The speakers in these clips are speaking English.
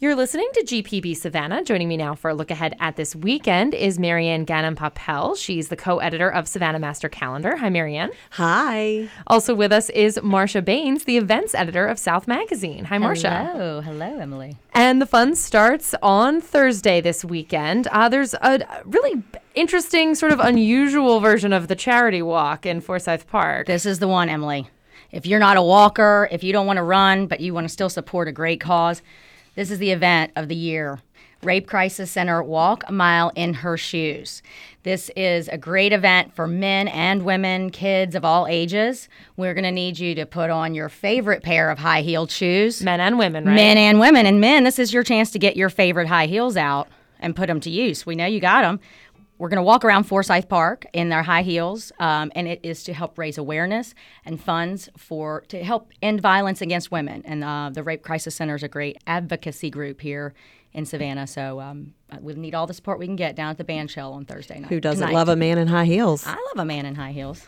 You're listening to GPB Savannah. Joining me now for a look ahead at this weekend is Marianne Gannon-Poppel. She's the co-editor of Savannah Master Calendar. Hi, Marianne. Hi. Also with us is Marcia Baines, the events editor of South Magazine. Hi, Marcia. Hello, Emily. And the fun starts on Thursday this weekend. There's a really interesting, sort of unusual version of the charity walk in Forsyth Park. This is the one, Emily. If you're not a walker, if you don't want to run, but you want to still support a great cause, this is the event of the year. Rape Crisis Center Walk a Mile in Her Shoes. This is a great event for men and women, kids of all ages. We're going to need you to put on your favorite pair of high-heeled shoes. Men and women, right? Men and women. And men, this is your chance to get your favorite high heels out and put them to use. We know you got them. We're going to walk around Forsyth Park in their high heels, and it is to help raise awareness and funds to help end violence against women. And the Rape Crisis Center is a great advocacy group here in Savannah, so we need all the support we can get down at the band shell on Thursday night. Who doesn't love a man in high heels? I love a man in high heels.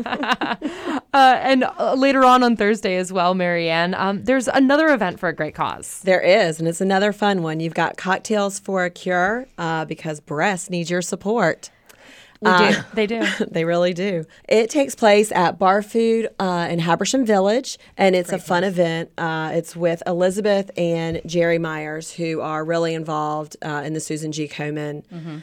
And later on Thursday as well, Marianne, there's another event for a great cause. There is, and it's another fun one. You've got Cocktails for a Cure because breasts need your support. They do. They really do. It takes place at Bar Food in Habersham Village, and it's a fun event. It's with Elizabeth and Jerry Myers, who are really involved in the Susan G. Komen. Mm-hmm.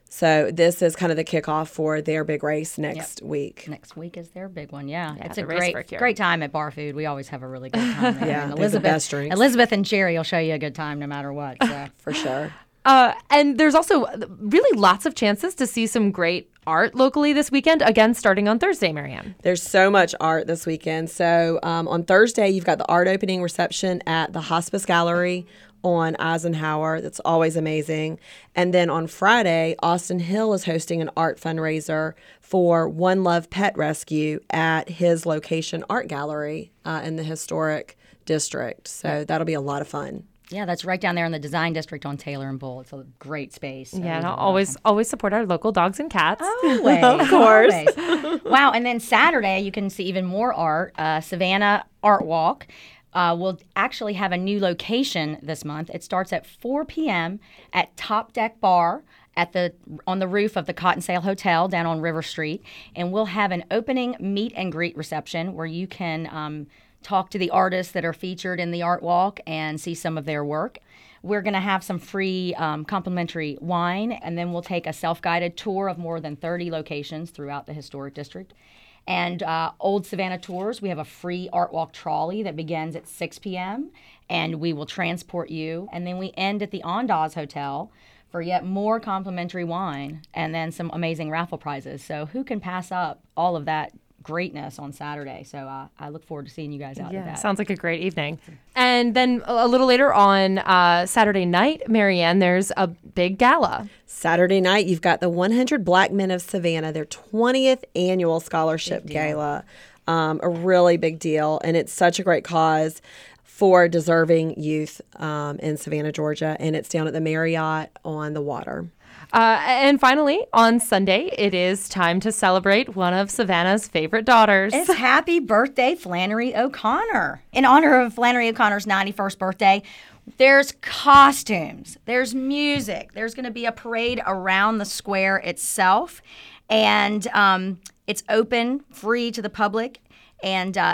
So this is kind of the kickoff for their big race next week. Next week is their big one, yeah. It's a Race for a Cure. great time at Bar Food. We always have a really good time there. Yeah, And they have the best drinks. Elizabeth and Jerry will show you a good time no matter what. So. For sure. And there's also really lots of chances to see some great art locally this weekend, again, starting on Thursday, Marianne. There's so much art this weekend. So on Thursday, you've got the art opening reception at the Hospice Gallery on Eisenhower. That's always amazing. And then on Friday, Austin Hill is hosting an art fundraiser for One Love Pet Rescue at his location art gallery in the historic district. So that'll be a lot of fun. Yeah, that's right down there in the Design District on Taylor and Bull. It's a great space. Yeah, and I'll always support our local dogs and cats. Always. Of course. Always. Wow, and then Saturday you can see even more art. Savannah Art Walk will actually have a new location this month. It starts at 4 p.m. at Top Deck Bar on the roof of the Cottonsail Hotel down on River Street. And we'll have an opening meet and greet reception where you can talk to the artists that are featured in the art walk and see some of their work. We're going to have some free complimentary wine, and then we'll take a self-guided tour of more than 30 locations throughout the historic district. And Old Savannah Tours, we have a free art walk trolley that begins at 6 p.m., and we will transport you. And then we end at the Andaz Hotel for yet more complimentary wine and then some amazing raffle prizes. So who can pass up all of that greatness on Saturday? So I look forward to seeing you guys out at that. Sounds like a great evening. And then a little later on Saturday night, Marianne, there's a big gala. Saturday night, you've got the 100 Black Men of Savannah, their 20th annual scholarship gala. A really big deal, and it's such a great cause for deserving youth in Savannah, Georgia, and it's down at the Marriott on the water. And finally, on Sunday, it is time to celebrate one of Savannah's favorite daughters. It's happy birthday, Flannery O'Connor. In honor of Flannery O'Connor's 91st birthday, there's costumes, there's music, there's going to be a parade around the square itself, and it's open, free to the public, and a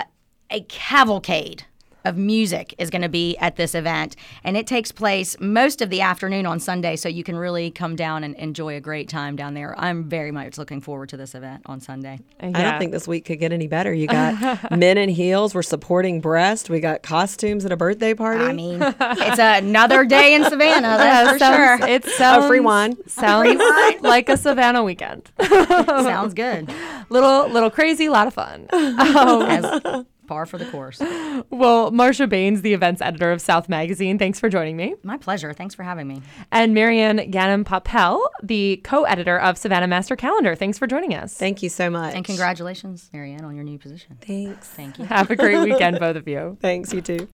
cavalcade of music is going to be at this event, and it takes place most of the afternoon on Sunday, so you can really come down and enjoy a great time down there. I'm very much looking forward to this event on Sunday. I don't think this week could get any better. You got men in heels, we're supporting breast, we got costumes at a birthday party. I mean, it's another day in Savannah, that's for sure. It sounds free wine. Sounds like a Savannah weekend. Sounds good. Little crazy, a lot of fun. As par for the course. Well, Marcia Baines, the events editor of South Magazine, thanks for joining me. My pleasure. Thanks for having me. And Marianne Gannon-Poppel, the co-editor of Savannah Master Calendar. Thanks for joining us. Thank you so much. And congratulations, Marianne, on your new position. Thanks. Thank you. Have a great weekend, both of you. Thanks, you too.